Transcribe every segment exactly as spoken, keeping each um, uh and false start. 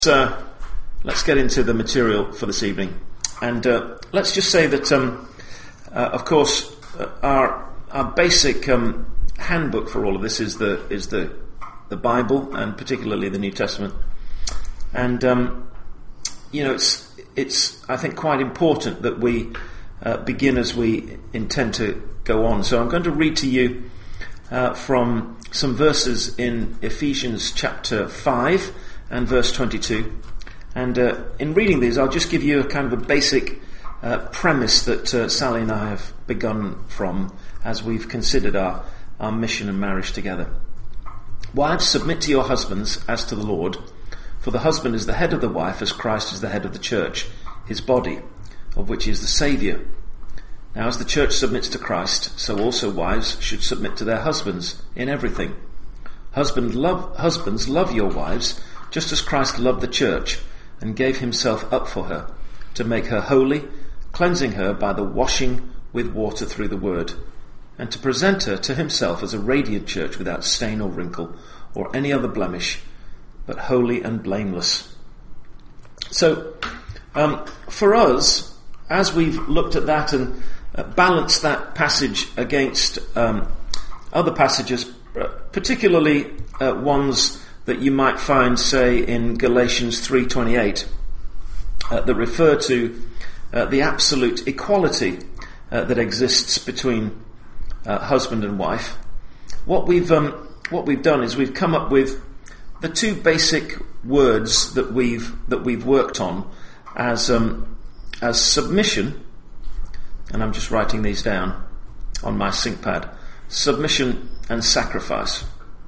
Uh, let's get into the material for this evening, and uh, let's just say that, um, uh, of course, uh, our our basic um, handbook for all of this is the is the the Bible, and particularly the New Testament. And um, you know, it's it's I think quite important that we uh, begin as we intend to go on. So I'm going to read to you uh, from some verses in Ephesians chapter five. And verse twenty-two. And uh, in reading these, I'll just give you a kind of a basic uh, premise that uh, Sally and I have begun from as we've considered our, our mission and marriage together. Wives, submit to your husbands as to the Lord, for the husband is the head of the wife, as Christ is the head of the church, his body, of which he is the Saviour. Now as the church submits to Christ, so also wives should submit to their husbands in everything. Husband love, husbands, love your wives, just as Christ loved the church and gave himself up for her, to make her holy, cleansing her by the washing with water through the word, and to present her to himself as a radiant church without stain or wrinkle or any other blemish, but holy and blameless. So, um, for us, as we've looked at that and uh, balanced that passage against um, other passages, uh, particularly uh, ones that you might find, say, in Galatians three twenty-eight, uh, that refer to uh, the absolute equality uh, that exists between uh, husband and wife. What we've um, what we've done is we've come up with the two basic words that we've that we've worked on as um, as submission, and I'm just writing these down on my sync pad. Submission and sacrifice.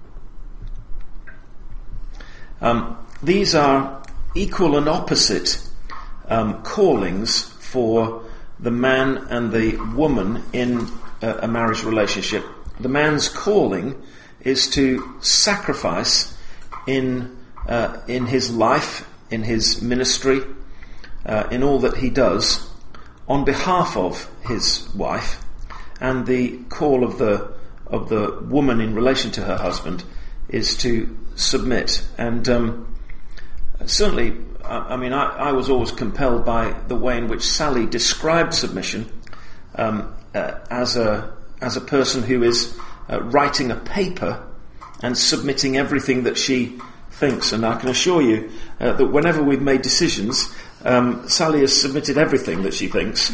Um, these are equal and opposite um, callings for the man and the woman in a, a marriage relationship. The man's calling is to sacrifice in uh, in his life, in his ministry, uh, in all that he does, on behalf of his wife, and the call of the of the woman in relation to her husband is to submit. And um, certainly, I, I mean, I, I was always compelled by the way in which Sally described submission um, uh, as a as a person who is uh, writing a paper and submitting everything that she thinks. And I can assure you uh, that whenever we've made decisions, um, Sally has submitted everything that she thinks.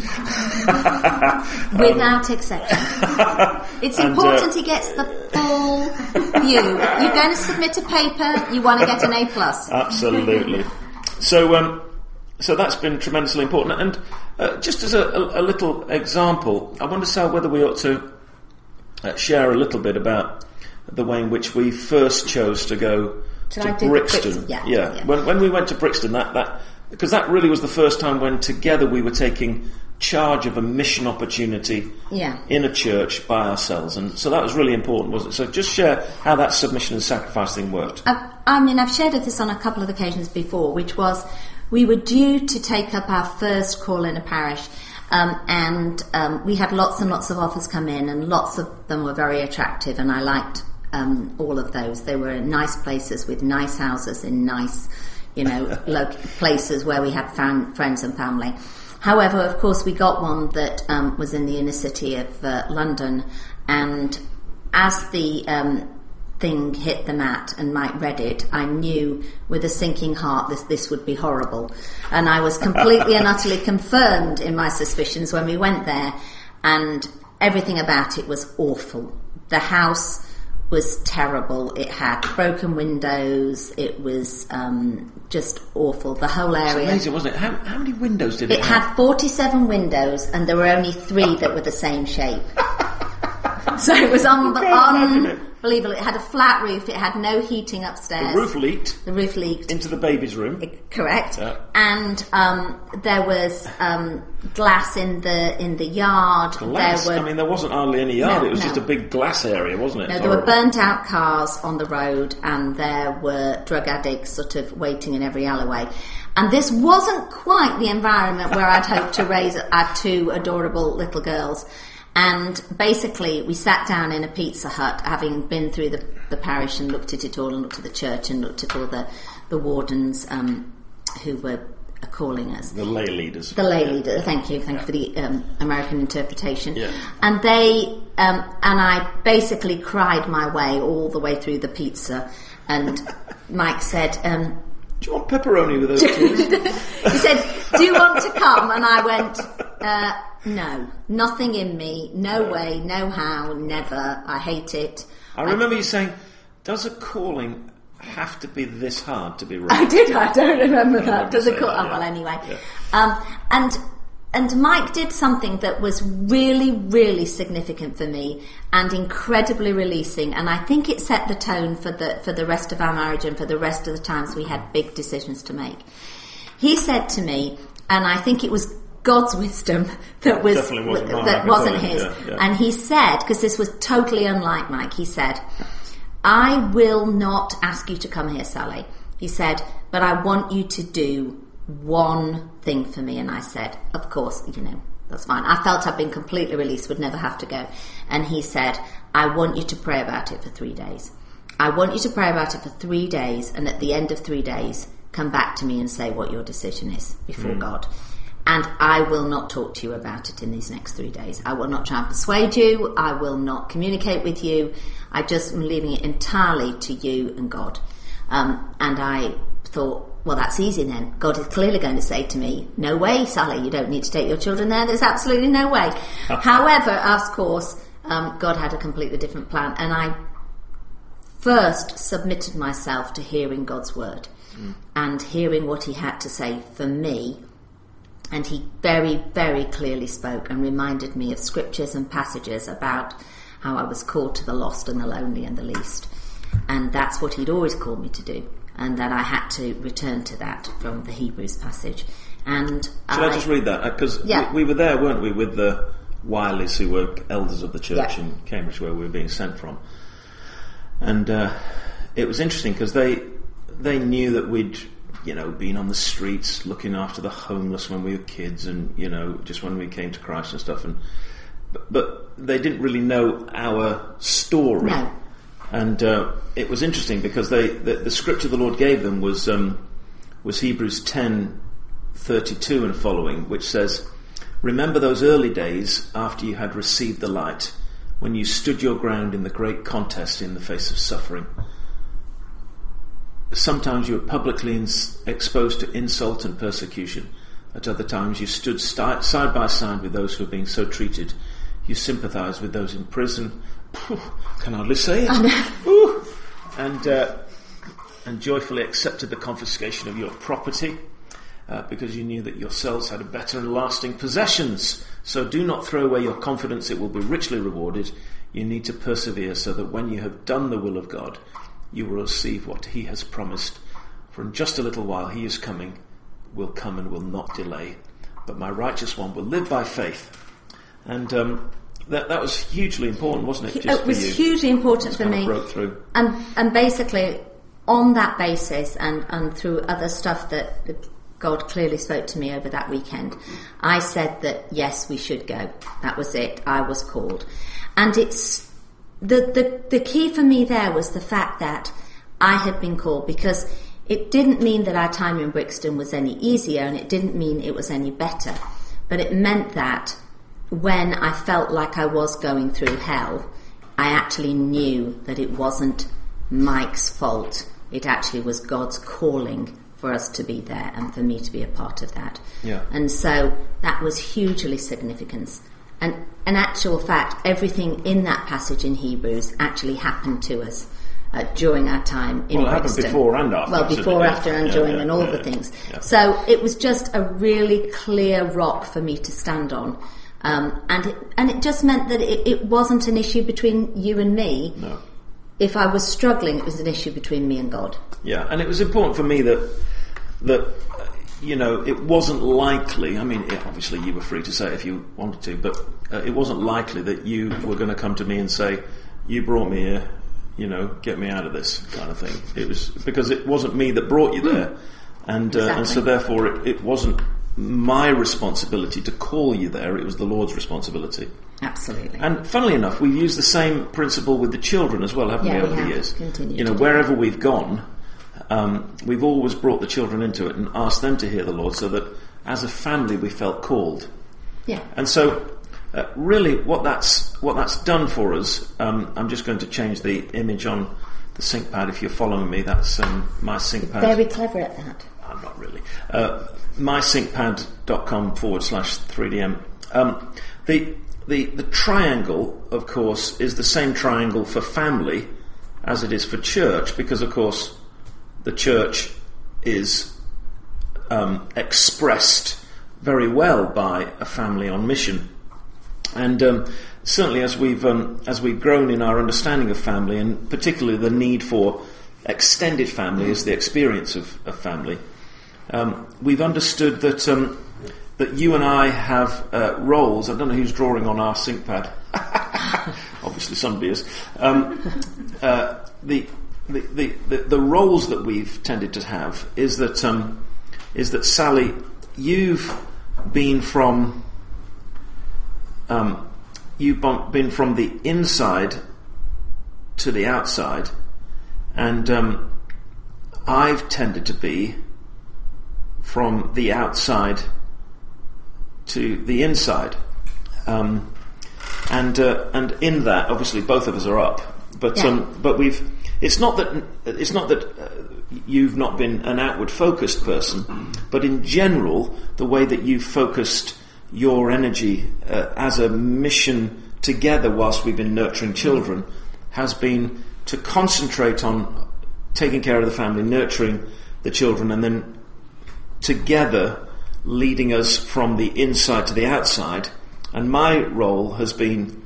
Without um, exception. It's and, important uh, he gets the full view. You're going to submit a paper, you want to get an A plus. Absolutely. So, um, so that's been tremendously important. And uh, just as a, a, a little example, I wonder, Sal, whether we ought to uh, share a little bit about the way in which we first chose to go Shall to I do Brixton. Brixton? Yeah, yeah. yeah. When when we went to Brixton, that that because that really was the first time when together we were taking charge of a mission opportunity yeah. in a church by ourselves, and so that was really important, wasn't it? So just share how that submission and sacrifice thing worked. I, I mean, I've shared this on a couple of occasions before, which was we were due to take up our first call in a parish, um, and um, we had lots and lots of offers come in, and lots of them were very attractive, and I liked um, all of those. They were in nice places with nice houses in nice, you know, lo- places where we had found friends and family. However, of course, we got one that um, was in the inner city of uh, London, and as the um, thing hit the mat and Mike read it, I knew with a sinking heart this this would be horrible. And I was completely and utterly confirmed in my suspicions when we went there, and everything about it was awful. The house was terrible. It had broken windows. It was um, just awful. The whole area. It's amazing, wasn't it? How, how many windows did it, it have? It had forty-seven windows, and there were only three that were the same shape. So it was un- unbelievable. It had a flat roof. It had no heating upstairs. The roof leaked. The roof leaked. Into the baby's room. It, correct. Yeah. And um, there was um, glass in the in the yard. Glass? There were, I mean, there wasn't hardly any yard. No, it was no. just a big glass area, wasn't it? No, It's there were horrible. burnt out cars on the road, and there were drug addicts sort of waiting in every alleyway. And this wasn't quite the environment where I'd hoped to raise our two adorable little girls. And basically, we sat down in a Pizza Hut, having been through the, the parish and looked at it all, and looked at the church and looked at all the, the wardens um, who were calling us. The lay leaders. The lay yeah. leader. Thank you. Thank yeah. you for the um, American interpretation. Yeah. And they um, and I basically cried my way all the way through the pizza. And Mike said, um, "Do you want pepperoni with those cheese?" He said, "Do you want to come?" And I went, uh, "No, nothing in me. No, no way. No how. Never. I hate it." I remember I, you saying, "Does a calling have to be this hard to be right?" I did. I don't remember I that. Does it call? That, oh, yeah. well, anyway. Yeah. Um, and and Mike did something that was really, really significant for me and incredibly releasing. And I think it set the tone for the for the rest of our marriage and for the rest of the times we had big decisions to make. He said to me, and I think it was God's wisdom that was wasn't mine, that wasn't his. Yeah, yeah. And he said, because this was totally unlike Mike, he said, "I will not ask you to come here, Sally." He said, "But I want you to do one thing for me." And I said, "Of course, you know, that's fine." I felt I'd been completely released, would never have to go. And he said, "I want you to pray about it for three days. I want you to pray about it for three days, and at the end of three days, come back to me and say what your decision is before mm. God. And I will not talk to you about it in these next three days. I will not try and persuade you. I will not communicate with you. I just am leaving it entirely to you and God." Um, and I thought, well, that's easy then. God is clearly going to say to me, "No way, Sally, you don't need to take your children there. There's absolutely no way." However, of course, um, God had a completely different plan. And I first submitted myself to hearing God's word mm. and hearing what he had to say for me. And he very, very clearly spoke and reminded me of scriptures and passages about how I was called to the lost and the lonely and the least. And that's what he'd always called me to do. And that I had to return to that from the Hebrews passage. And Shall I, I just read that? Because yeah. we, we were there, weren't we, with the Wileys, who were elders of the church yeah. in Cambridge, where we were being sent from. And uh, it was interesting because they they knew that we'd, you know, been on the streets looking after the homeless when we were kids, and, you know, just when we came to Christ and stuff. And but, but they didn't really know our story. No. And uh, it was interesting because they the, the scripture the Lord gave them was um, was Hebrews ten thirty-two and following, which says, "Remember those early days after you had received the light, when you stood your ground in the great contest in the face of suffering. Sometimes you were publicly ins- exposed to insult and persecution. At other times you stood st- side by side with those who were being so treated. You sympathised with those in prison." Phew, can hardly say it. Ooh. And uh, and joyfully accepted the confiscation of your property, uh, because you knew that yourselves had a better and lasting possessions. So do not throw away your confidence; it will be richly rewarded. You need to persevere, so that when you have done the will of God, you will receive what He has promised. For in just a little while He is coming, will come and will not delay. But my righteous one will live by faith. And um, That that was hugely important, wasn't it? Just it was for you. hugely important Just for me. Broke through. And and basically, on that basis, and, and through other stuff that God clearly spoke to me over that weekend, I said that yes, we should go. That was it. I was called, and it's the the the key for me there was the fact that I had been called, because it didn't mean that our time in Brixton was any easier, and it didn't mean it was any better, but it meant that when I felt like I was going through hell, I actually knew that it wasn't Mike's fault. It actually was God's calling for us to be there and for me to be a part of that. Yeah. And so that was hugely significant. And in actual fact, everything in that passage in Hebrews actually happened to us uh, during our time in Well, it Brixton. happened before and after. Well, before, yeah. after, and yeah, during, yeah, and all yeah, the yeah, things. Yeah. So it was just a really clear rock for me to stand on. Um, and it, and it just meant that it, it wasn't an issue between you and me. No. If I was struggling, it was an issue between me and God. Yeah, and it was important for me that that uh, you know, it wasn't likely. I mean, it, obviously you were free to say it if you wanted to, but uh, it wasn't likely that you were going to come to me and say, "You brought me here, you know, get me out of this," kind of thing. It was because it wasn't me that brought you there, and uh, exactly. and so therefore it, it wasn't my responsibility to call you there. It was the Lord's responsibility. Absolutely. And funnily enough, we've used the same principle with the children as well, haven't yeah, we, over we the have. years? Continue you know, to wherever we've gone, um, we've always brought the children into it and asked them to hear the Lord, so that as a family we felt called. Yeah. And so, uh, really, what that's what that's done for us. Um, I'm just going to change the image on the sync-pad. If you're following me, that's um, my sync-pad. Very clever at that. I'm not really. Uh, mysyncpad.com forward slash 3DM. Um, the, the, the triangle, of course, is the same triangle for family as it is for church, because, of course, the church is um, expressed very well by a family on mission. And um, certainly as we've um, as we've grown in our understanding of family, and particularly the need for extended family as the experience of, of family, um, we've understood that um, that you and I have uh, roles. I don't know who's drawing on our sync pad. Obviously somebody is. Um, uh, the, the, the, the, the roles that we've tended to have is that um, is that Sally, you've been from um, you've been from the inside to the outside, and um, I've tended to be from the outside to the inside, um, and uh, and in that, obviously, both of us are up. But yeah. um, but we've. It's not that it's not that uh, you've not been an outward focused person, but in general, the way that you've focused your energy uh, as a mission together whilst we've been nurturing children has been to concentrate on taking care of the family, nurturing the children, and then together leading us from the inside to the outside. And my role has been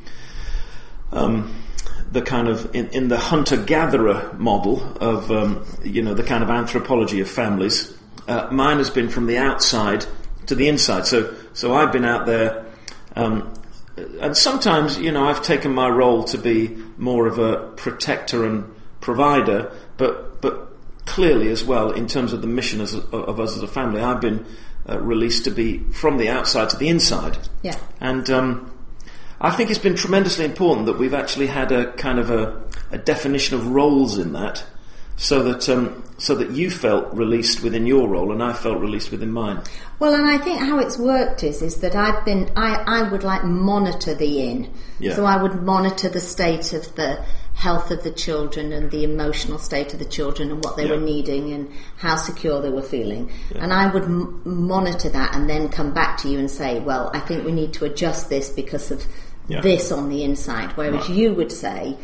um, the kind of in, in the hunter-gatherer model of um, you know the kind of anthropology of families. Uh, mine has been from the outside to the inside. So so I've been out there, um, and sometimes you know I've taken my role to be more of a protector and provider, but but clearly as well in terms of the mission as a, of us as a family, I've been uh, released to be from the outside to the inside. Yeah. And um, I think it's been tremendously important that we've actually had a kind of a, a definition of roles in that, so that um, so that you felt released within your role and I felt released within mine. Well, and I think how it's worked is is that I've been I, I would like monitor the in. Yeah. So I would monitor the state of the health of the children and the emotional state of the children and what they yeah. were needing and how secure they were feeling. Yeah. And I would m- monitor that and then come back to you and say, well, I think we need to adjust this because of yeah. this on the inside. Whereas right. you would say,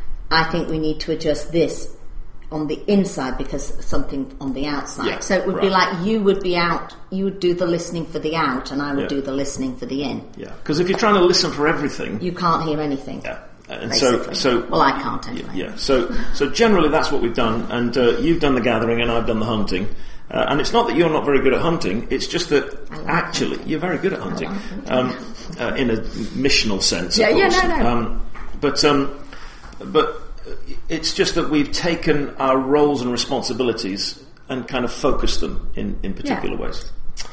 I think we need to adjust this on the inside because something on the outside. Yeah, so it would right. be like you would be out, you would do the listening for the out and I would yeah. do the listening for the in. Yeah, because if you're trying to listen for everything, you can't hear anything. Yeah, and basically. so so well, I can't anyway. Yeah, so so generally that's what we've done, and uh, you've done the gathering and I've done the hunting. Uh, and it's not that you're not very good at hunting; it's just that like actually hunting. you're very good at hunting, like hunting. um, uh, in a missional sense. Yeah, of yeah, course. no, no. Um, but um, but it's just that we've taken our roles and responsibilities and kind of focused them in, in particular yeah. ways.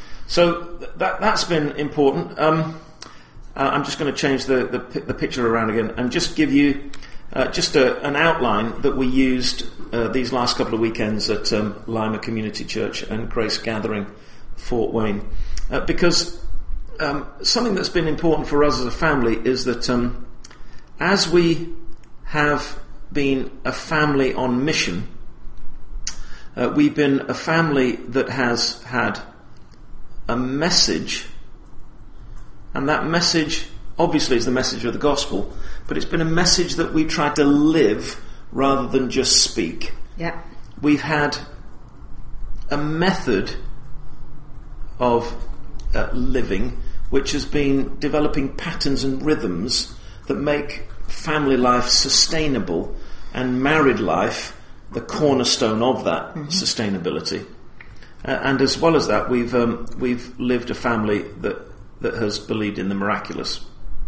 So th- that that's been important. Um, uh, I'm just going to change the, the the picture around again and just give you uh, just a, an outline that we used uh, these last couple of weekends at um, Lima Community Church and Grace Gathering, Fort Wayne, uh, because um, something that's been important for us as a family is that um, as we have been a family on mission, uh, we've been a family that has had a message, and that message obviously is the message of the gospel, but it's been a message that we tried to live rather than just speak. Yeah. We've had a method of uh, living which has been developing patterns and rhythms that make family life sustainable and married life the cornerstone of that mm-hmm. sustainability. Uh, and as well as that, we've um, we've lived a family that that has believed in the miraculous,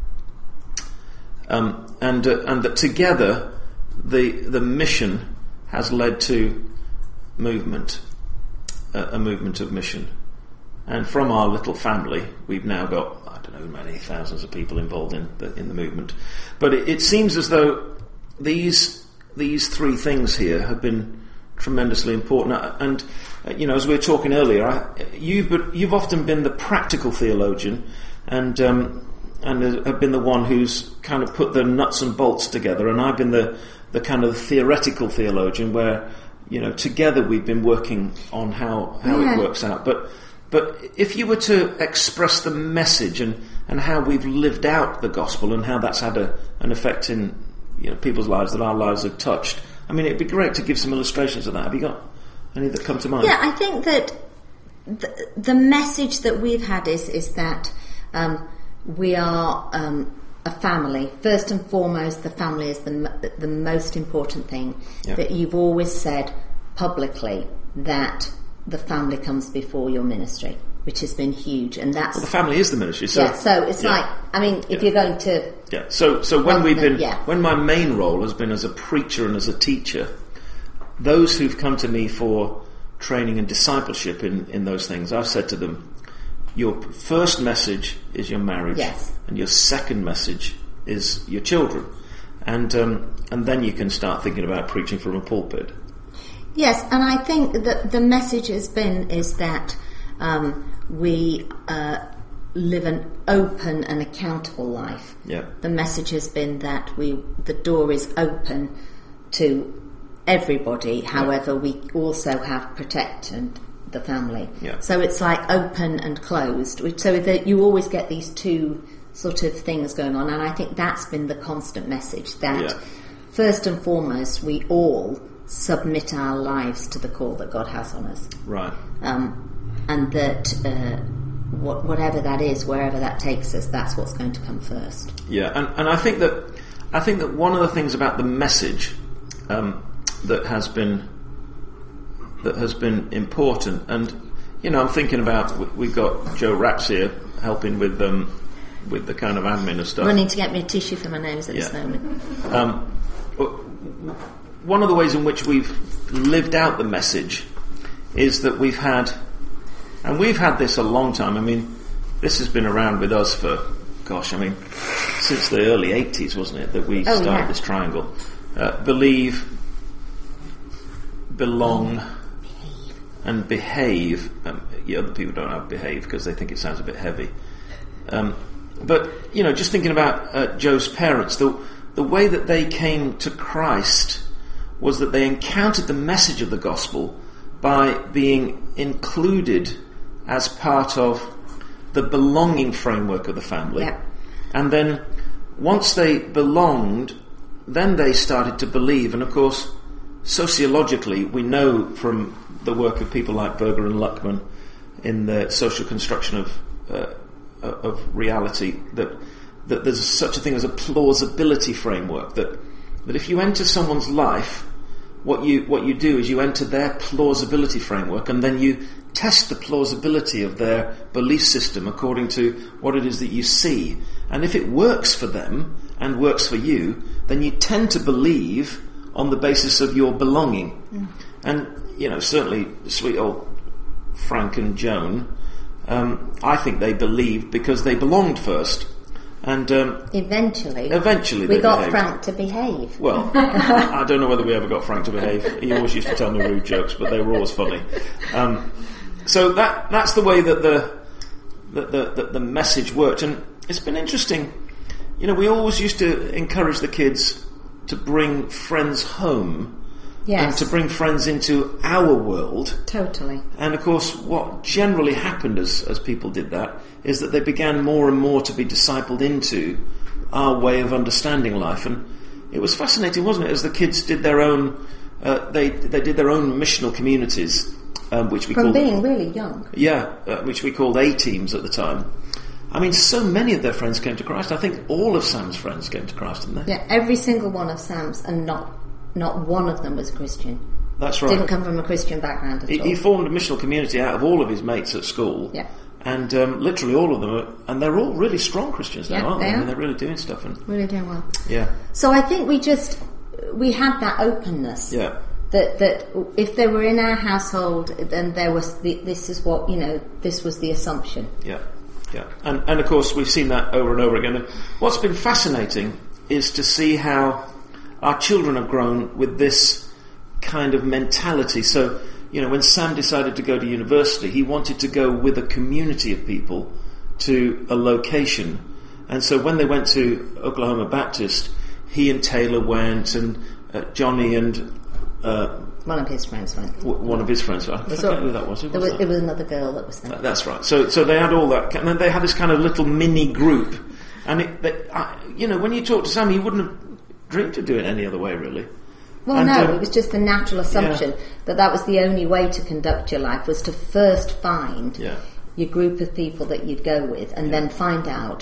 um, and uh, and that together the the mission has led to movement, uh, a movement of mission. And from our little family, we've now got I don't know many thousands of people involved in the in the movement. But it, it seems as though these these three things here have been tremendously important. And uh, you know, as we were talking earlier, I, you've you've often been the practical theologian, and um, and have been the one who's kind of put the nuts and bolts together, and I've been the the kind of theoretical theologian, where you know together we've been working on how how yeah. it works out. But but if you were to express the message and and how we've lived out the gospel and how that's had a, an effect in you know people's lives that our lives have touched, I mean, it'd be great to give some illustrations of that. Have you got any that come to mind? Yeah, I think that the, the message that we've had is is that um, we are um, a family. First and foremost, the family is the the most important thing. Yeah. That you've always said publicly that the family comes before your ministry, which has been huge, and that's well, the family is the ministry. So yeah, so it's yeah. like I mean, if yeah. you're going to yeah, so so when we've been yeah. when my main role has been as a preacher and as a teacher, those who've come to me for training and discipleship in in those things, I've said to them, your first message is your marriage, yes. and your second message is your children, and um, and then you can start thinking about preaching from a pulpit. Yes, and I think that the message has been is that um, we uh, live an open and accountable life. Yeah. The message has been that we the door is open to everybody. However, yeah. we also have protected the family. Yeah. So it's like open and closed. So that you always get these two sort of things going on, and I think that's been the constant message that yeah. first and foremost we all submit our lives to the call that God has on us. Right. Um, and that uh, what, whatever that is, wherever that takes us, that's what's going to come first. Yeah, and, and I think that I think that one of the things about the message um, that has been that has been important, and you know, I'm thinking about we've got Joe Ratz here helping with um, with the kind of admin of stuff. Running to get me a tissue for my nose at yeah. this moment. Um, one of the ways in which we've lived out the message is that we've had, and we've had this a long time. I mean, this has been around with us for, gosh, I mean, since the early eighties, wasn't it, that we oh, started yeah. this triangle. Uh, believe, belong, and behave. Um, yeah, other people don't have behave because they think it sounds a bit heavy. Um, but, you know, just thinking about uh, Joe's parents, the the way that they came to Christ was that they encountered the message of the gospel by being included as part of the belonging framework of the family. Yep. And then once they belonged, then they started to believe. And of course, sociologically, we know from the work of people like Berger and Luckman in the social construction of uh, of reality that that there's such a thing as a plausibility framework, that that if you enter someone's life, what you what you do is you enter their plausibility framework, and then you test the plausibility of their belief system according to what it is that you see. And if it works for them and works for you, then you tend to believe on the basis of your belonging. Mm. And, you know, certainly sweet old Frank and Joan, um, I think they believed because they belonged first. And um, eventually, eventually we they got behaved. Frank to behave. Well, I don't know whether we ever got Frank to behave. He always used to tell me rude jokes, but they were always funny. Um, so that that's the way that the that the, the the message worked, and it's been interesting. You know, we always used to encourage the kids to bring friends home. Yes. And to bring friends into our world. Totally. And of course, what generally happened as, as people did that is that they began more and more to be discipled into our way of understanding life. And it was fascinating, wasn't it, as the kids did their own, uh, they they did their own missional communities, um, which we From called... From being really young. Yeah, uh, which we called A-teams at the time. I mean, so many of their friends came to Christ. I think all of Sam's friends came to Christ, didn't they? Yeah, every single one of Sam's, and not not one of them was Christian. That's right. Didn't come from a Christian background at he, all. He formed a missional community out of all of his mates at school. Yeah. And um, literally all of them, are, and they're all really strong Christians now, yeah, aren't they? they? I mean, they're really doing stuff. And really doing well. Yeah. So I think we just, we had that openness. Yeah. That that if they were in our household, then there was the, this is what, you know, this was the assumption. Yeah. Yeah. And, and of course we've seen that over and over again. And what's been fascinating is to see how our children have grown with this kind of mentality. So, you know, when Sam decided to go to university, he wanted to go with a community of people to a location. And so when they went to Oklahoma Baptist, he and Taylor went, and uh, Johnny and uh, one of his friends went. W- one of his friends. I forget all, who that was. Who was, was that? It was another girl that was there. That's right. So, so they had all that, and then they had this kind of little mini group. And it, they, I, you know, when you talk to Sam, he wouldn't have dreamed of doing it any other way, really. Well, and, no, uh, it was just the natural assumption yeah. that that was the only way to conduct your life, was to first find yeah. your group of people that you'd go with, and yeah. then find out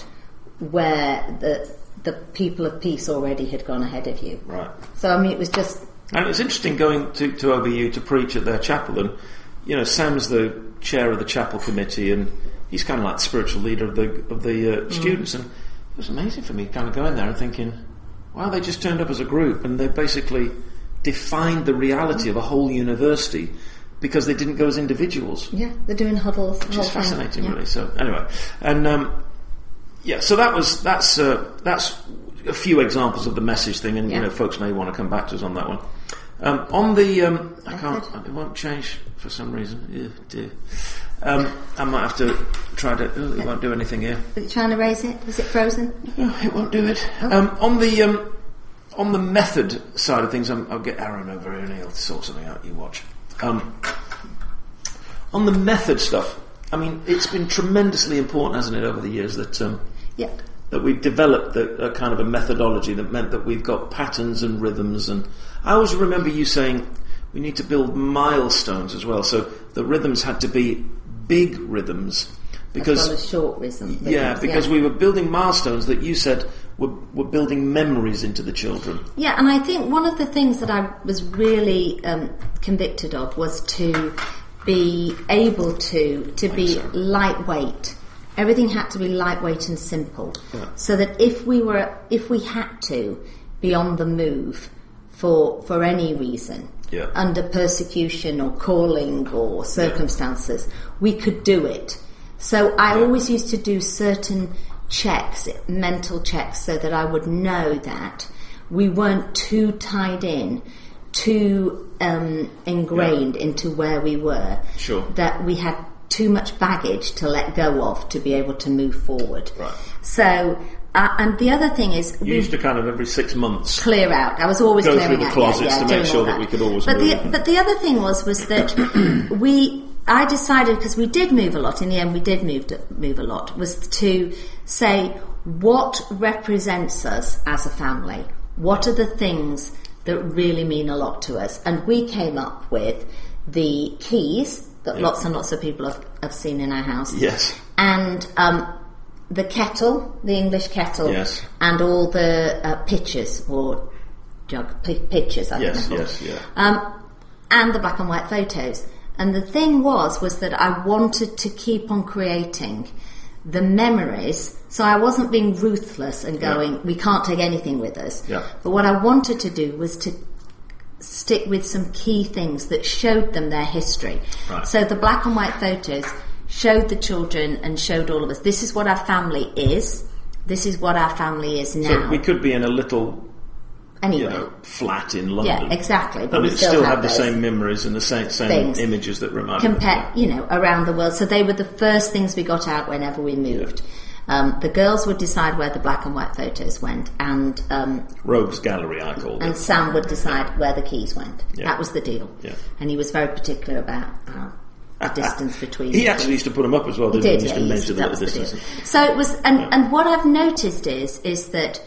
where the the people of peace already had gone ahead of you. Right. So, I mean, it was just... And it was interesting going to, to O B U to preach at their chapel, and, you know, Sam's the chair of the chapel committee, and he's kind of like the spiritual leader of the of the uh, mm. students, and it was amazing for me kind of going there and thinking, wow, they just turned up as a group, and they basically defined the reality of a whole university because they didn't go as individuals. Yeah, they're doing huddles. Which is fascinating, yeah. really. So anyway, and um, yeah, so that was that's uh, that's a few examples of the message thing, and yeah. you know, folks may want to come back to us on that one. Um, on the, um, I can't, it won't change for some reason. Ew, dear. Um, I might have to try to. Oh, it won't do anything here. Are you trying to raise it? Is it frozen? No, it won't do it. Oh. Um, on the um, on the method side of things, I'm, I'll get Aaron over here and he'll sort something out. You watch. Um, on the method stuff, I mean, it's been tremendously important, hasn't it, over the years that um, yeah. that we've developed a, a kind of a methodology that meant that we've got patterns and rhythms. And I always remember you saying we need to build milestones as well. So the rhythms had to be big rhythms. Because, as well as short rhythm. Yeah, because yeah. we were building milestones that you said were, were building memories into the children. Yeah, and I think one of the things that I was really um, convicted of was to be able to to Thanks, be Sarah. lightweight. Everything had to be lightweight and simple, yeah. so that if we were if we had to be on the move for for any reason. Yeah. Under persecution or calling or circumstances, yeah. we could do it. So I yeah. always used to do certain checks, mental checks, so that I would know that we weren't too tied in, too um, ingrained yeah. into where we were. Sure. That we had too much baggage to let go of to be able to move forward. Right. So... Uh, and the other thing is... You used to kind of every six months... Clear out. I was always go clearing through the out. closets yeah, yeah, to make sure that. that we could always but move. The, but the other thing was was that we... I decided, because we did move a lot, in the end we did move, to, move a lot, was to say what represents us as a family. What are the things that really mean a lot to us? And we came up with the keys that yeah. lots and lots of people have, have seen in our house. Yes. And... Um, the kettle, the English kettle, yes. and all the uh, pitchers or jug p- pitchers, I yes, think. Yes, yes, yeah. Um, and the black and white photos. And the thing was, was that I wanted to keep on creating the memories. So I wasn't being ruthless and going, yeah. we can't take anything with us. Yeah. But what I wanted to do was to stick with some key things that showed them their history. Right. So the black and white photos showed the children and showed all of us, this is what our family is, this is what our family is now. So we could be in a little anyway. you know, flat in London. Yeah, exactly. But we it still, still have had the same memories and the same, same images that remind Compare, us. you know, around the world. So they were the first things we got out whenever we moved. Yeah. Um, the girls would decide where the black and white photos went, and um, Rogues Gallery, I called it. And Sam would decide yeah. where the keys went. Yeah. That was the deal. Yeah. And he was very particular about uh, the distance between. He actually used to put them up as well. He didn't did. He, He used yeah, to measure the little distance. So it was, and, yeah. and what I've noticed is is that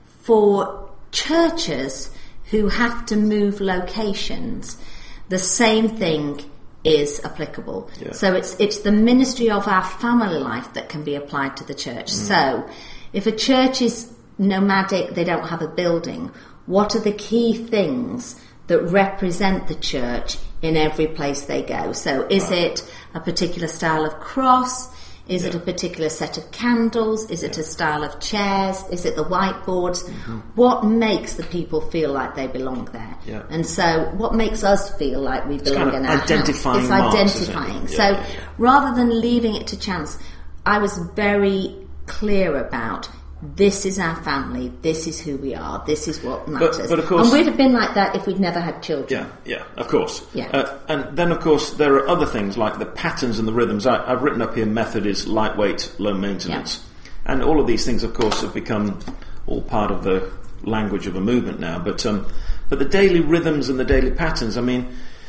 for churches who have to move locations, the same thing is applicable. Yeah. So it's it's the ministry of our family life that can be applied to the church. Mm. So if a church is nomadic, they don't have a building, what are the key things that represent the church in every place they go? So is right. it a particular style of cross? Is yeah. it a particular set of candles? Is it yeah. a style of chairs? Is it the whiteboards? Mm-hmm. What makes the people feel like they belong there? Yeah. And so what makes us feel like we belong kind of in our identifying house? It's marks, identifying. It? Yeah, so yeah, yeah. rather than leaving it to chance, I was very clear about this is our family, this is who we are, this is what matters. But, but of course, and we'd have been like that if we'd never had children. Yeah, yeah, of course. Yeah. Uh, and then, of course, there are other things like the patterns and the rhythms. I, I've written up here, method is lightweight, low maintenance. Yeah. And all of these things, of course, have become all part of the language of a movement now. But um, but the daily rhythms and the daily patterns, I mean,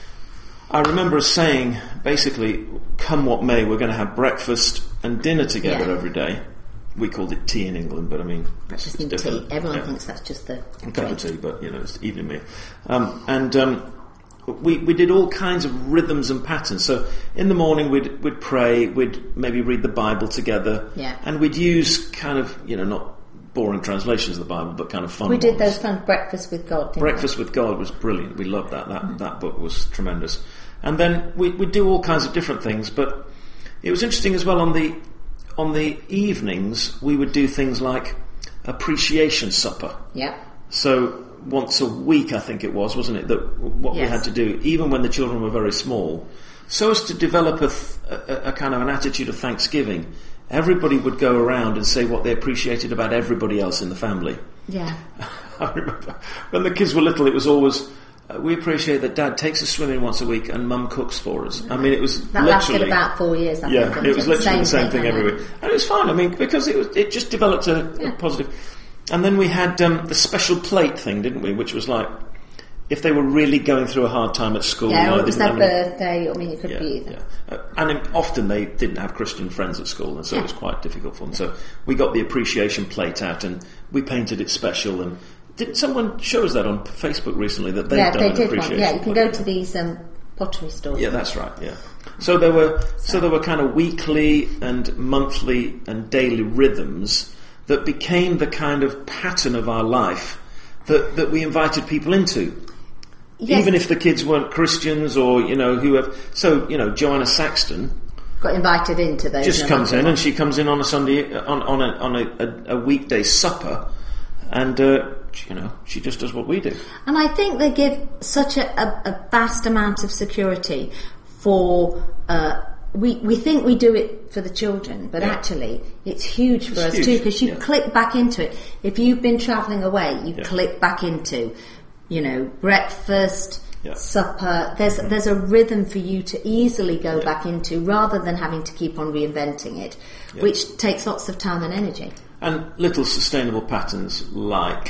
I remember us saying, basically, come what may, we're going to have breakfast and dinner together yeah. every day. We called it tea in England, but I mean, breakfast and tea. Everyone yeah. thinks that's just the a cup of tea, but you know, it's evening meal. Um, and um, we we did all kinds of rhythms and patterns. So in the morning we'd we'd pray, we'd maybe read the Bible together, yeah. and we'd use kind of you know not boring translations of the Bible, but kind of fun. We did ones. those fun breakfast with God. Didn't breakfast we? with God was brilliant. We loved that. That mm. that book was tremendous. And then we we'd do all kinds of different things, but it was interesting as well on the. On the evenings, we would do things like appreciation supper. Yeah. So once a week, I think it was, wasn't it, that what yes. we had to do, even when the children were very small, so as to develop a, th- a, a kind of an attitude of thanksgiving. Everybody would go around and say what they appreciated about everybody else in the family. Yeah. I remember when the kids were little, it was always... Uh, we appreciate that Dad takes us swimming once a week and Mum cooks for us. I mean, it was that literally... lasted about four years, I yeah, think. it was literally same the same thing, thing every week. And it was fine, I mean, because it was it just developed a, yeah. a positive... And then we had um, the special plate thing, didn't we? Which was like, if they were really going through a hard time at school... Yeah, or it was their any, birthday, I mean, it could yeah, be either. Yeah. Uh, and in, often they didn't have Christian friends at school, and so yeah. it was quite difficult for them. So we got the appreciation plate out, and we painted it special, and... Didn't someone show us that on Facebook recently that they've yeah, done they an did appreciation? One. Yeah, you can plate? go to these um, pottery stores. Yeah, that's right. Yeah. So there were so. so there were kind of weekly and monthly and daily rhythms that became the kind of pattern of our life that that we invited people into. Yes. Even if the kids weren't Christians or you know whoever. So you know Joanna Saxton got invited into those. Just comes in and she comes in on a Sunday on on a on a, a, a weekday supper. And, uh, you know, she just does what we do. And I think they give such a, a, a vast amount of security for... Uh, we, we think we do it for the children, but yeah. actually it's huge for it's us huge. too, because you yeah. click back into it. If you've been travelling away, you yeah. click back into, you know, breakfast... Yeah. supper, there's mm-hmm. there's a rhythm for you to easily go yeah. back into rather than having to keep on reinventing it, yeah. which takes lots of time and energy. And little sustainable patterns like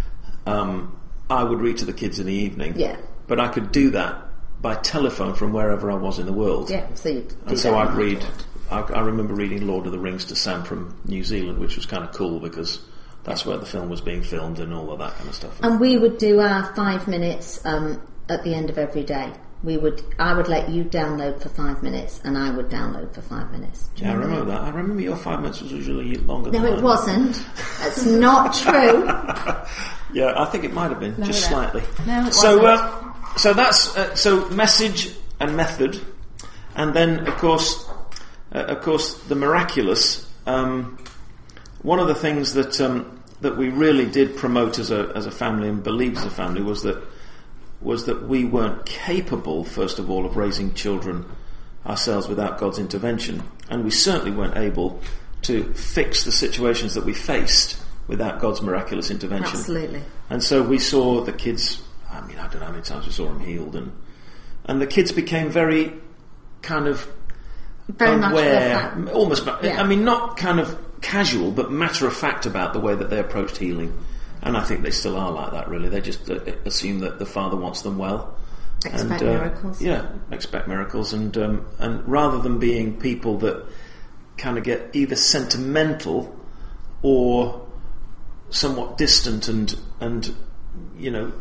um, I would read to the kids in the evening, yeah. but I could do that by telephone from wherever I was in the world. Yeah, so you and so I'd read, I, I remember reading Lord of the Rings to Sam from New Zealand, which was kind of cool because that's where the film was being filmed and all of that kind of stuff. And we would do our five minutes um, at the end of every day. We would, I would let you download for five minutes, and I would download for five minutes. Yeah, I remember that? that. I remember your five minutes was usually longer. No, than it mine. wasn't. That's not true. Yeah, I think it might have been no, just no. slightly. No, it so, wasn't. Uh, so that's uh, so message and method, and then of course, uh, of course, the miraculous. Um, one of the things that um, that we really did promote as a as a family and believed as a family was that. was that we weren't capable, first of all, of raising children ourselves without God's intervention. And we certainly weren't able to fix the situations that we faced without God's miraculous intervention. Absolutely. And so we saw the kids, I mean, I don't know how many times we saw them healed. And and the kids became very kind of very aware, much almost, yeah. I mean, not kind of casual, but matter of fact about the way that they approached healing. And I think they still are like that, really. They just uh, assume that the Father wants them well. Expect and, uh, miracles. Yeah, expect miracles. And um, and rather than being people that kind of get either sentimental or somewhat distant and, and you know,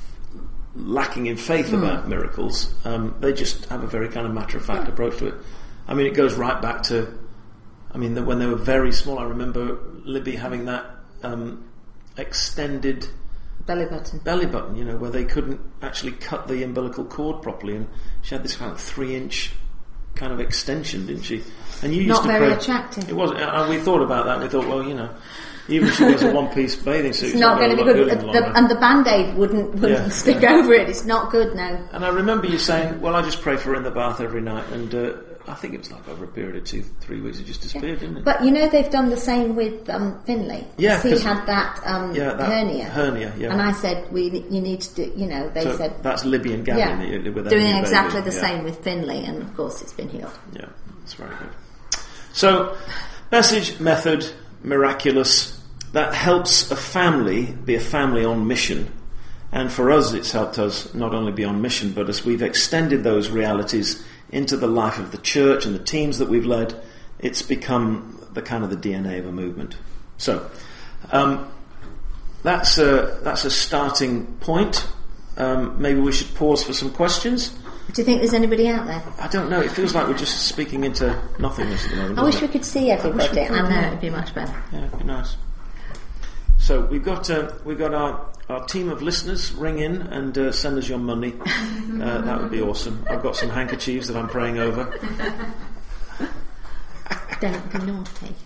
lacking in faith mm. about miracles, um, they just have a very kind of matter-of-fact yeah. approach to it. I mean, it goes right back to, I mean, the, when they were very small, I remember Libby having that... Um, extended belly button belly button you know where they couldn't actually cut the umbilical cord properly, and she had this kind of three inch kind of extension, didn't she? And you used not to very pray, attractive. It was, and we thought about that and we thought, well, you know, even if she wears a one piece bathing suit, it's not going to be good, good the, and the band-aid wouldn't, wouldn't yeah, stick yeah. over it. It's not good now. And I remember you saying, well, I just pray for her in the bath every night, and uh, I think it was like over a period of two, three weeks, it just disappeared, yeah. didn't it? But you know, they've done the same with um, Finlay. Yeah, he had that, um, yeah, that hernia. Hernia, yeah. And I said, "We, you need to do." You know, they so said that's Libby and Gavin. yeah, with doing exactly baby. the yeah. same with Finlay, and of course, it's been healed. Yeah, that's very good. So, message, method, miraculous. That helps a family be a family on mission. And for us, it's helped us not only be on mission, but as we've extended those realities into the life of the church and the teams that we've led, it's become the kind of the D N A of a movement. So, um, that's a, that's a starting point. Um, maybe we should pause for some questions. Do you think there's anybody out there? I don't know. It feels like we're just speaking into nothingness at the moment. I wish it? we could see everybody. I, I know, it'd be much better. Yeah, it'd be nice. So we've got uh, we've got our, our team of listeners ring in and uh, send us your money. Uh, that would be awesome. I've got some handkerchiefs that I'm praying over. Don't be naughty.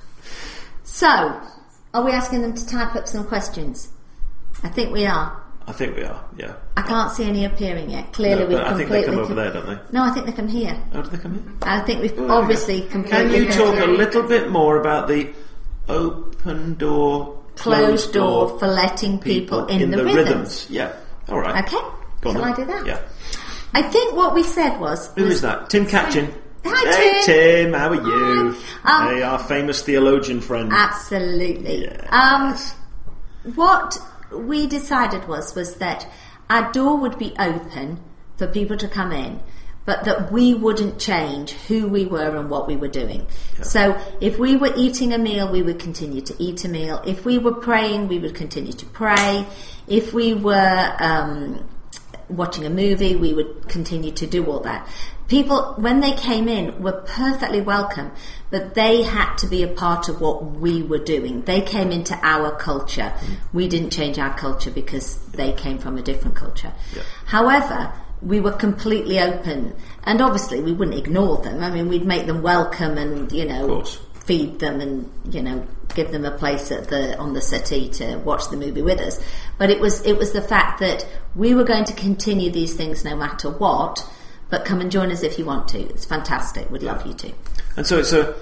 So, are we asking them to type up some questions? I think we are. I think we are. Yeah. I can't see any appearing yet. Clearly, No, we've but I think completely. they come over com- there, don't they? No, I think they come here. Oh, do they come in? I think we've Oh, obviously okay. completely. Can you talk a completely- little bit more about the open door, closed door for letting people in, in the, the rhythms. rhythms? Yeah. All right. Okay. Go on Shall then. I do that? Yeah. I think what we said was. Who was is that? Tim Catchin. Hi, Hey Tim. Tim, how are you? Um, hey, our famous theologian friend. Absolutely. Yes. Um, what we decided was was that our door would be open for people to come in, but that we wouldn't change who we were and what we were doing. Yeah. So if we were eating a meal, we would continue to eat a meal. If we were praying, we would continue to pray. If we were um, watching a movie, we would continue to do all that. People, when they came in, were perfectly welcome, but they had to be a part of what we were doing. They came into our culture. Mm. We didn't change our culture because they came from a different culture. Yeah. However, we were completely open, and obviously we wouldn't ignore them. I mean, we'd make them welcome and, you know, feed them and, you know, give them a place at the on the settee to watch the movie with us. But it was it was the fact that we were going to continue these things no matter what. But come and join us if you want to. It's fantastic. We'd love you to. And so it's a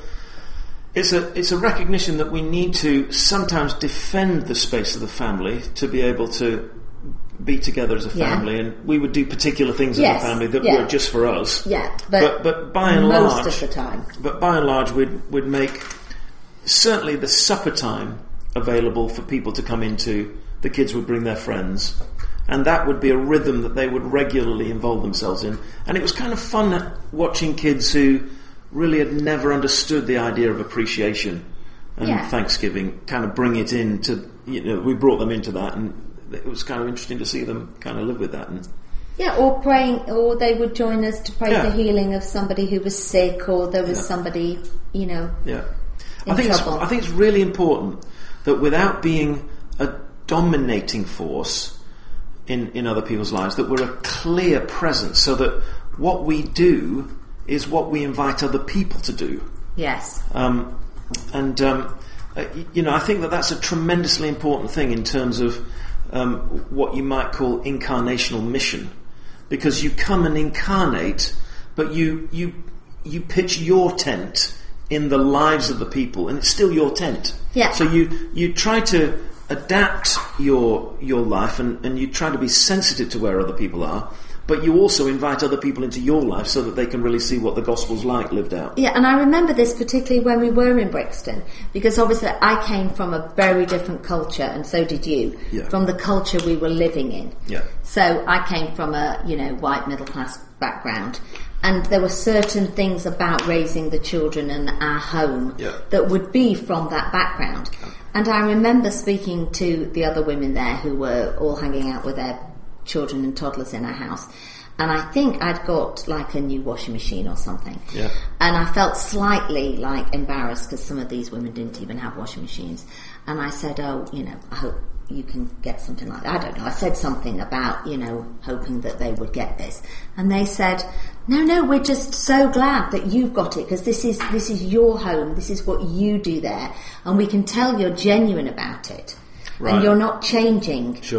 it's a it's a recognition that we need to sometimes defend the space of the family to be able to be together as a family, yeah. And we would do particular things yes. as a family that yeah. were just for us. Yeah, but but, but by and most large, of the time. But by and large, we'd would make certainly the supper time available for people to come into. The kids would bring their friends. And that would be a rhythm that they would regularly involve themselves in. And it was kind of fun watching kids who really had never understood the idea of appreciation and yeah. Thanksgiving, kind of bring it into, you know, we brought them into that, and it was kind of interesting to see them kind of live with that. And yeah, or praying, or they would join us to pray yeah. for healing of somebody who was sick, or there was yeah. somebody, you know, yeah. in I think trouble. It's, I think it's really important that without being a dominating force in, in other people's lives, that we're a clear presence, so that what we do is what we invite other people to do. Yes. Um, and, um, uh, you know, I think that that's a tremendously important thing in terms of um, what you might call incarnational mission. Because you come and incarnate, but you, you, you pitch your tent in the lives of the people, and it's still your tent. Yeah. So you, you try to adapt your your life, and, and you try to be sensitive to where other people are, but you also invite other people into your life so that they can really see what the gospel's like lived out. Yeah, and I remember this particularly when we were in Brixton, because obviously I came from a very different culture, and so did you, yeah. from the culture we were living in. Yeah. So I came from a, you know, white middle class background, and there were certain things about raising the children in our home yeah. that would be from that background. And I remember speaking to the other women there who were all hanging out with their children and toddlers in our house. And I think I'd got like a new washing machine or something. Yeah. And I felt slightly like embarrassed because some of these women didn't even have washing machines. And I said, oh, you know, I hope you can get something like that. I don't know. I said something about, you know, hoping that they would get this. And they said, no, no, we're just so glad that you've got it, because this is, this is your home. This is what you do there. And we can tell you're genuine about it. Right. And you're not changing sure.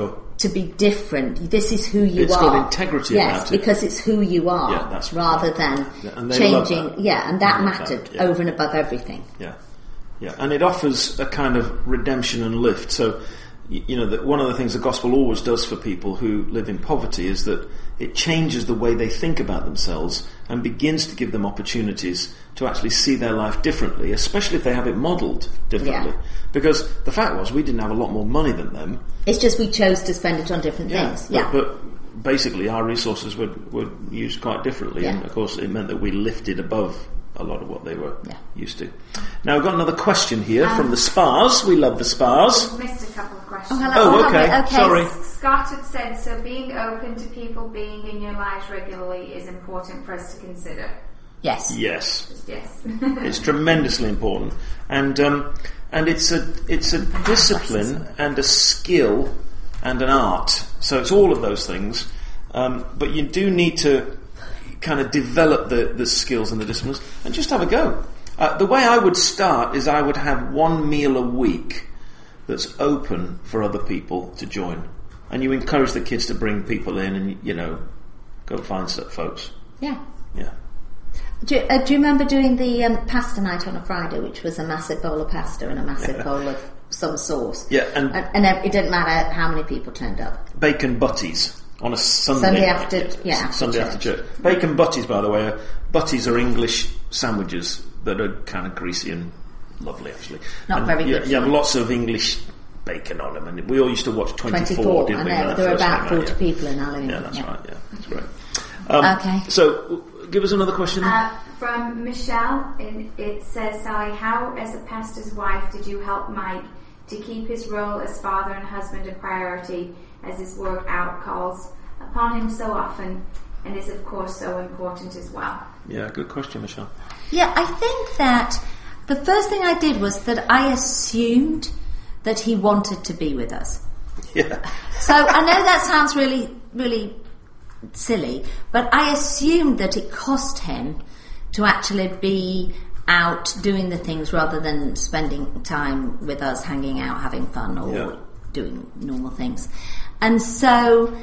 to be different. This is who you it's are. It's got integrity yes, about it. because it's who you are, yeah, that's rather right. than yeah, and changing. That. Yeah, and that they mattered that, yeah. over and above everything. Yeah, yeah, and it offers a kind of redemption and lift. So, you know, that one of the things the gospel always does for people who live in poverty is that it changes the way they think about themselves and begins to give them opportunities to actually see their life differently, especially if they have it modelled differently. Yeah. Because the fact was, we didn't have a lot more money than them. It's just we chose to spend it on different yeah, things. But, yeah, but basically our resources were, were used quite differently, yeah. and of course it meant that we lifted above a lot of what they were yeah. used to. Now, I've got another question here um, from the Spars. We love the Spars. We've missed a couple of questions. Oh, hello. Oh, okay. okay. Sorry. Scott had said, so being open to people being in your lives regularly is important for us to consider. Yes. Yes. Yes. It's tremendously important. And um, and it's a it's a discipline and a skill and an art. So it's all of those things. Um, but you do need to kind of develop the, the skills and the disciplines and just have a go. Uh, the way I would start is I would have one meal a week that's open for other people to join. And you encourage the kids to bring people in and, you know, go find some folks. Yeah. Yeah. Do you, uh, do you remember doing the um, pasta night on a Friday, which was a massive bowl of pasta and a massive bowl of some sauce? Yeah, and, and, and it didn't matter how many people turned up. Bacon butties on a Sunday, Sunday after, night, yeah, after Sunday church. after church. Bacon butties, by the way, are, butties are English sandwiches that are kind of greasy and lovely, actually. Not and very you, good. You have lots of English bacon on them, and we all used to watch twenty-four, twenty-four, didn't I we? know, when that there were first about came forty out, yeah. people in Allingham. Yeah, that's yeah. right. Yeah, that's great. Um, okay. So, give us another question. Uh, from Michelle, in, it says, Sally, how, as a pastor's wife, did you help Mike to keep his role as father and husband a priority, as his work out calls upon him so often, and is, of course, so important as well? Yeah, good question, Michelle. Yeah, I think that the first thing I did was that I assumed that he wanted to be with us. Yeah. So I know that sounds really, really silly, but I assumed that it cost him to actually be out doing the things rather than spending time with us, hanging out, having fun, or Yeah. doing normal things. And so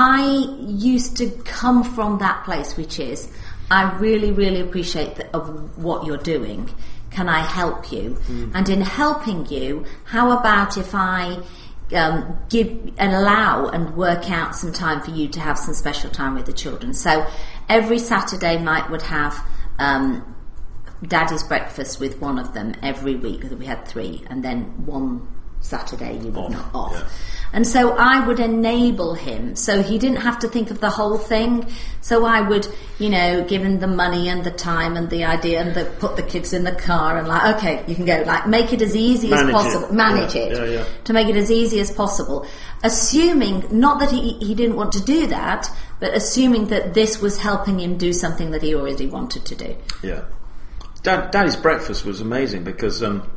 I used to come from that place, which is, I really, really appreciate the, of what you're doing. Can I help you? Mm. And in helping you, how about if I um, give and allow and work out some time for you to have some special time with the children? So every Saturday, Mike would have um, Daddy's breakfast with one of them every week, because we had three, and then one Saturday you would Off, not off. yeah. And so I would enable him, so he didn't have to think of the whole thing. So I would, you know, give him the money and the time and the idea, and the, put the kids in the car and like, okay, you can go. Like, make it as easy Manage as possible. it. Manage Yeah, it. yeah, yeah. To make it as easy as possible. Assuming, not that he, he didn't want to do that, but assuming that this was helping him do something that he already wanted to do. Yeah. Dad, Daddy's breakfast was amazing because, um,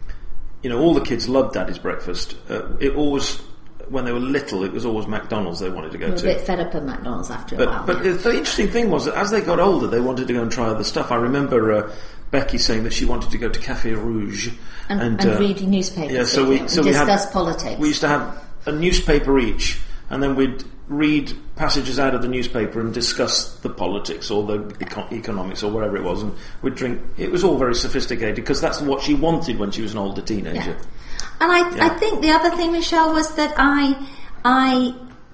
you know, all the kids loved Daddy's breakfast. Uh, it always, when they were little, it was always McDonald's they wanted to go They were to. a bit fed up of McDonald's after a But, while. but yeah. the, the interesting thing was that as they got older, they wanted to go and try other stuff. I remember uh, Becky saying that she wanted to go to Café Rouge and, and, and, uh, read newspapers. yeah, so we, and so we discuss had, politics. We used to have a newspaper each, and then we'd read passages out of the newspaper and discuss the politics or the eco- economics or whatever it was, and we'd drink. It was all very sophisticated because that's what she wanted when she was an older teenager. Yeah. And I, Yeah. I think the other thing, Michelle, was that I, I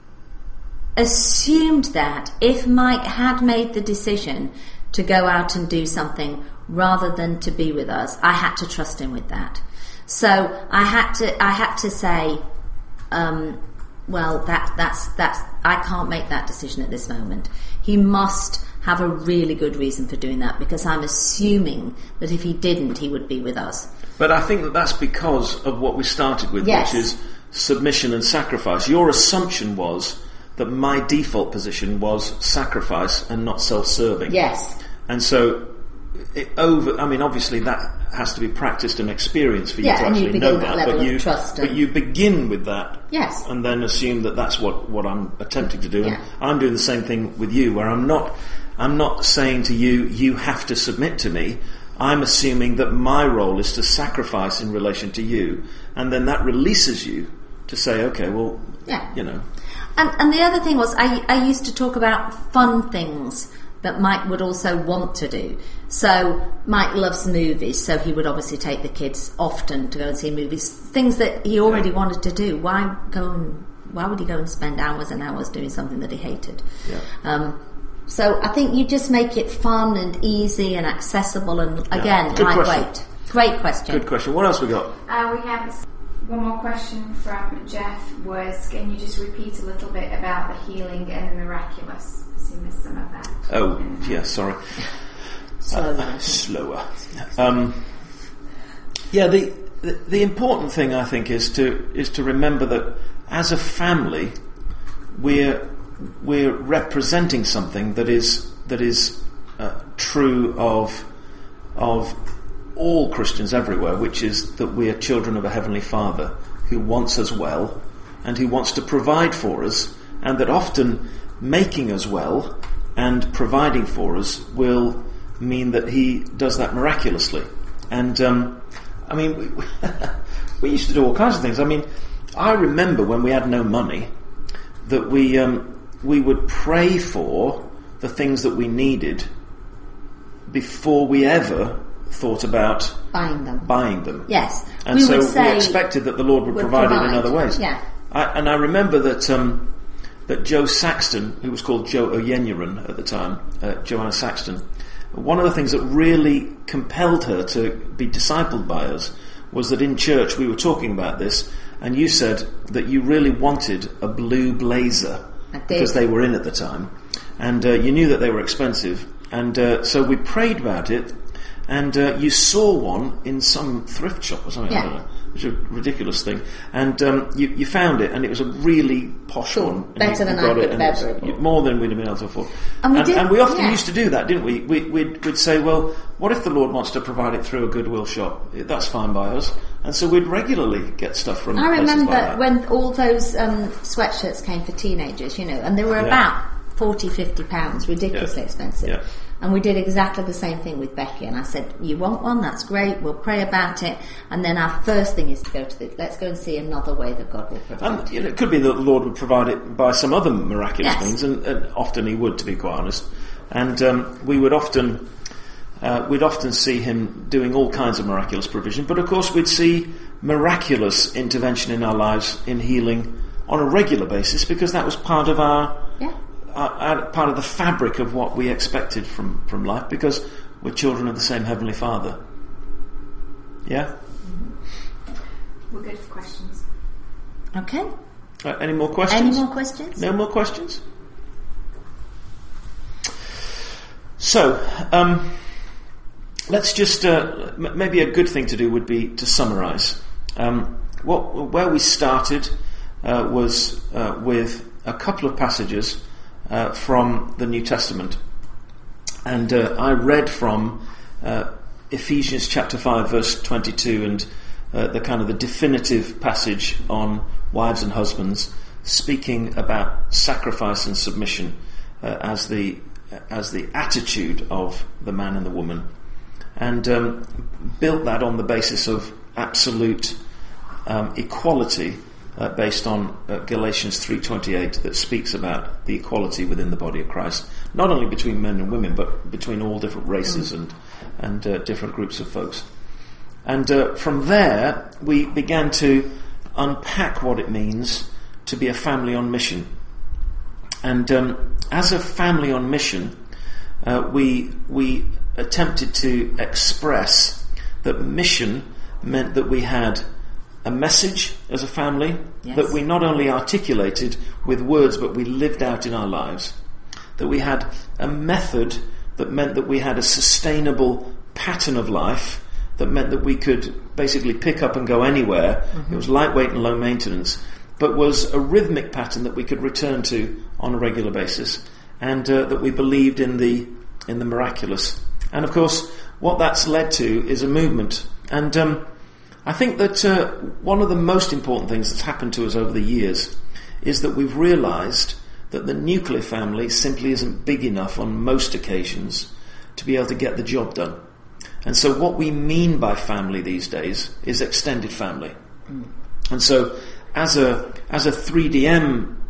assumed that if Mike had made the decision to go out and do something rather than to be with us, I had to trust him with that. So I had to, I had to say, um, well, that, that's, that's, I can't make that decision at this moment. He must have a really good reason for doing that, because I'm assuming that if he didn't, he would be with us. But I think that that's because of what we started with, Yes. which is submission and sacrifice. Your assumption was that my default position was sacrifice and not self-serving. Yes. And so, it over. I mean, obviously that has to be practiced and experienced for you Yeah, to and you actually begin know that that. level But of you, trust but and- you begin with that, Yes. and then assume that that's what, what I'm attempting to do. Yeah. And I'm doing the same thing with you, where I'm not. I'm not saying to you, you have to submit to me. I'm assuming that my role is to sacrifice in relation to you, and then that releases you to say, okay, well, Yeah. you know. And, and the other thing was, I, I used to talk about fun things that Mike would also want to do. So Mike loves movies, so he would obviously take the kids often to go and see movies. Things that he already yeah. wanted to do. Why go and why would he go and spend hours and hours doing something that he hated? Yeah. Um, so I think you just make it fun and easy and accessible and again yeah. lightweight. Great question. Good question. What else we got? Uh, we have one more question from Jeff. Was can you just repeat a little bit about the healing and the miraculous? So you missed some of that. Oh yeah, sorry. Slower. Uh, slower. Um, yeah, the, the the important thing I think is to is to remember that as a family, we're we're representing something that is that is uh, true of of all Christians everywhere, which is that we are children of a Heavenly Father who wants us well and who wants to provide for us, and that often making us well and providing for us will mean that He does that miraculously. And um, I mean, we, we used to do all kinds of things. I mean, I remember when we had no money that we um, we would pray for the things that we needed before we ever thought about buying them. Buying them. Yes, and we so would say we expected that the Lord would, would provide, provide it in other ways. Yeah, I, and I remember that um, that Joe Saxton, who was called Joe Oyenyeran at the time, uh, Joanna Saxton, one of the things that really compelled her to be discipled by us was that in church we were talking about this, and you said that you really wanted a blue blazer because they were in at the time, and uh, you knew that they were expensive, and uh, so we prayed about it. And uh, you saw one in some thrift shop or something, yeah. I don't know. It was a ridiculous thing. And um, you, you found it, and it was a really posh cool. one. And Better you, than you got I it, could and have ever. More than we'd have been able to afford. And we, and, did, and we often yeah. used to do that, didn't we? we we'd, we'd say, well, what if the Lord wants to provide it through a Goodwill shop? That's fine by us. And so we'd regularly get stuff from I places remember like that. when all those um, sweatshirts came for teenagers, you know, and they were Yeah. about forty, fifty pounds, ridiculously Yeah. expensive. Yeah. And we did exactly the same thing with Becky. And I said, you want one? That's great. We'll pray about it. And then our first thing is to go to the, let's go and see another way that God will provide. And you know, it could be that the Lord would provide it by some other miraculous Yes. means, and, and often He would, to be quite honest. And um, we would often, uh, we'd often see Him doing all kinds of miraculous provision. But of course, we'd see miraculous intervention in our lives in healing on a regular basis, because that was part of our. Yeah. Are, are part of the fabric of what we expected from, from life, because we're children of the same Heavenly Father. Yeah? We're good for questions. Okay. Uh, any more questions? Any more questions? No more questions? So, um, let's just, uh, m- maybe a good thing to do would be to summarise. Um, what, where we started uh, was uh, with a couple of passages Uh, from the New Testament, and uh, I read from uh, Ephesians chapter five verse twenty-two, and uh, the kind of the definitive passage on wives and husbands, speaking about sacrifice and submission uh, as the as the attitude of the man and the woman, and um, built that on the basis of absolute um, equality. Uh, based on uh, Galatians three twenty-eight, that speaks about the equality within the body of Christ, not only between men and women, but between all different races mm. and and uh, different groups of folks. And uh, from there, we began to unpack what it means to be a family on mission. And um, as a family on mission, uh, we we attempted to express that mission meant that we had a message as a family, yes. that we not only articulated with words, but we lived out in our lives. That we had a method that meant that we had a sustainable pattern of life, that meant that we could basically pick up and go anywhere. Mm-hmm. It was lightweight and low maintenance, but was a rhythmic pattern that we could return to on a regular basis, and uh, that we believed in the in the miraculous. And of course, what that's led to is a movement. And um, I think that uh, one of the most important things that's happened to us over the years is that we've realised that the nuclear family simply isn't big enough on most occasions to be able to get the job done. And so what we mean by family these days is extended family. Mm. And so as a as a three D M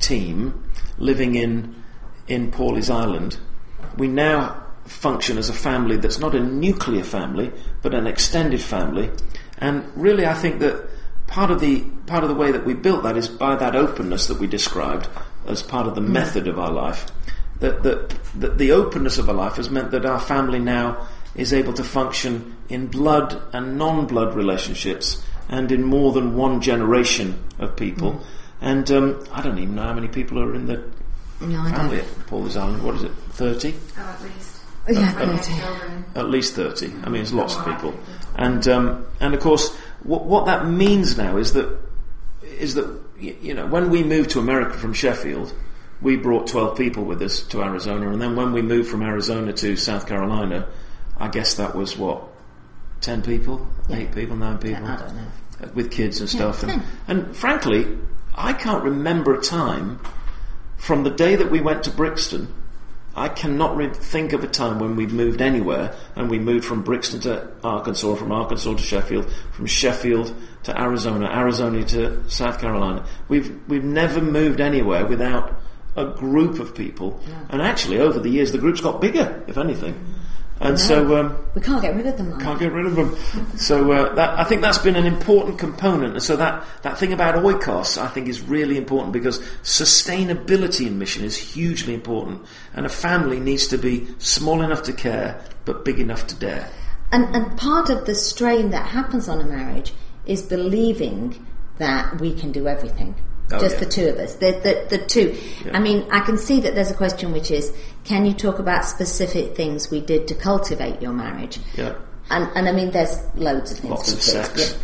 team living in in Pawleys Island, we now function as a family that's not a nuclear family, but an extended family. And really, I think that part of the part of the way that we built that is by that openness that we described as part of the method of our life. That, that, that the openness of our life has meant that our family now is able to function in blood and non-blood relationships and in more than one generation of people. Mm. And um, I don't even know how many people are in the no, family at Pawleys Island. What is it, thirty? Oh, at least. Yeah, at, thirty. At least thirty. I mean, it's lots of people. And um, and of course, what, what that means now is that is that you know, when we moved to America from Sheffield, we brought twelve people with us to Arizona, and then when we moved from Arizona to South Carolina, I guess that was what, ten people, yeah. eight people, nine people, yeah, I don't know, with kids and stuff. Yeah, and, and frankly, I can't remember a time from the day that we went to Brixton. I cannot re- think of a time when we moved anywhere, and we moved from Brixton to Arkansas, from Arkansas to Sheffield, from Sheffield to Arizona, Arizona to South Carolina. We've we've never moved anywhere without a group of people, yeah. And actually over the years the group's got bigger, if anything. And no, so um, we can't get rid of them. Like can't get rid of them. So uh, that, I think that's been an important component. And so that, that thing about oikos, I think, is really important, because sustainability in mission is hugely important, and a family needs to be small enough to care but big enough to dare. And, and part of the strain that happens on a marriage is believing that we can do everything. Oh, just yeah. the two of us. The, the, the two. Yeah. I mean, I can see that there's a question which is, can you talk about specific things we did to cultivate your marriage? Yeah. And, and I mean, there's loads of things. Lots we of did. sex.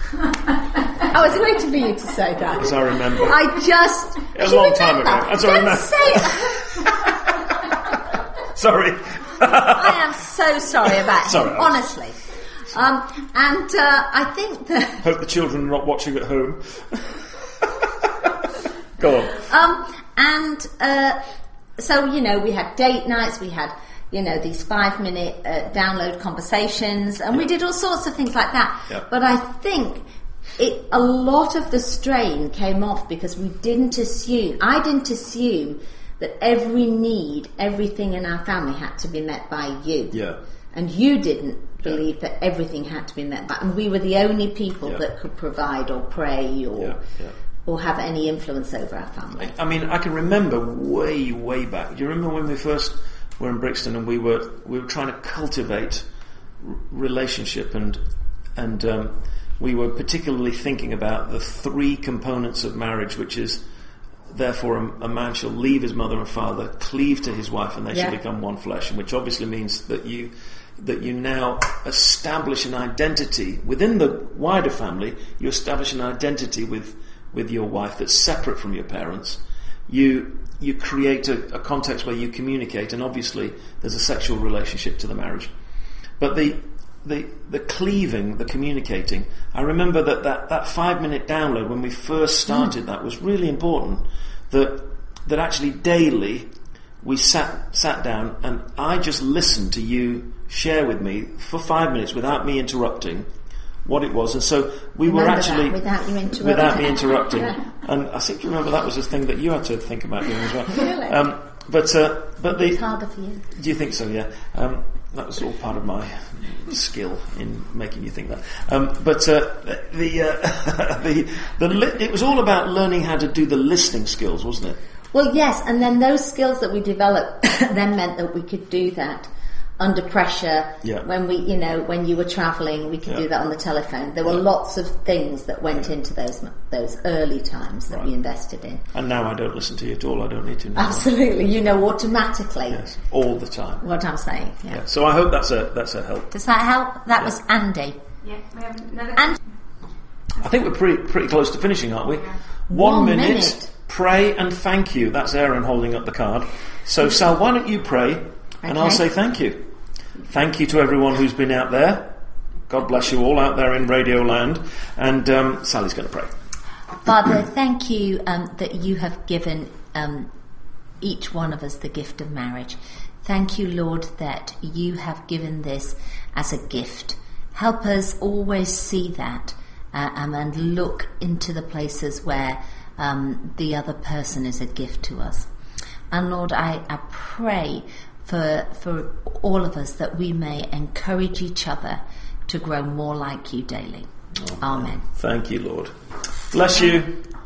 Yeah. I was waiting for you to say that. As I remember. I just... A long time ago. As I remember. Don't say it. Sorry. I am so sorry about sorry, him, honestly. Um, and uh, I think that... Hope the children are not watching at home. Go on. Um, and uh, so, you know, we had date nights, we had, you know, these five-minute uh, download conversations, and yeah. we did all sorts of things like that. Yeah. But I think it a lot of the strain came off because we didn't assume, I didn't assume that every need, everything in our family had to be met by you. Yeah. And you didn't believe yeah. that everything had to be met by, and we were the only people yeah. that could provide or pray or... Yeah. Yeah. or have any influence over our family. I mean, I can remember way, way back. Do you remember when we first were in Brixton and we were we were trying to cultivate r- relationship and and um, we were particularly thinking about the three components of marriage, which is, therefore, a, a man shall leave his mother and father, cleave to his wife, and they yeah. shall become one flesh. And which obviously means that you that you now establish an identity within the wider family. You establish an identity with. with your wife that's separate from your parents. You you create a, a context where you communicate, and obviously there's a sexual relationship to the marriage. But the the the cleaving, the communicating, I remember that, that, that five minute download when we first started mm. that was really important. That that actually daily we sat sat down and I just listened to you share with me for five minutes without me interrupting what it was, and so we remember were actually without you interrupting. Without me interrupting, yeah. And I think you remember that was a thing that you had to think about doing as well. Really? Um, but uh, but the it's harder for you. Do you think so? Yeah, um, that was all part of my skill in making you think that. Um, but uh, the uh, the the li- it was all about learning how to do the listening skills, wasn't it? Well, yes, and then those skills that we developed then meant that we could do that under pressure. Yeah. When we, you know, when you were travelling, we could yeah. do that on the telephone. There were yeah. lots of things that went yeah. into those those early times that right. we invested in. And now I don't listen to you at all. I don't need to know. Absolutely, you know automatically. Yes, all the time. What I'm saying. Yeah. yeah. So I hope that's a that's a help. Does that help? That yeah. was Andy. Yeah, we have another. And I think we're pretty pretty close to finishing, aren't we? Yeah. One, One minute, minute. Pray and thank you. That's Aaron holding up the card. So Sal, why don't you pray, and okay. I'll say thank you. Thank you to everyone who's been out there. God bless you all out there in Radio Land. And um, Sally's going to pray. Father, thank you um, that you have given um, each one of us the gift of marriage. Thank you, Lord, that you have given this as a gift. Help us always see that uh, um, and look into the places where Um, the other person is a gift to us. And Lord, I, I pray for for all of us that we may encourage each other to grow more like you daily. Amen. Thank you, Lord. Bless you.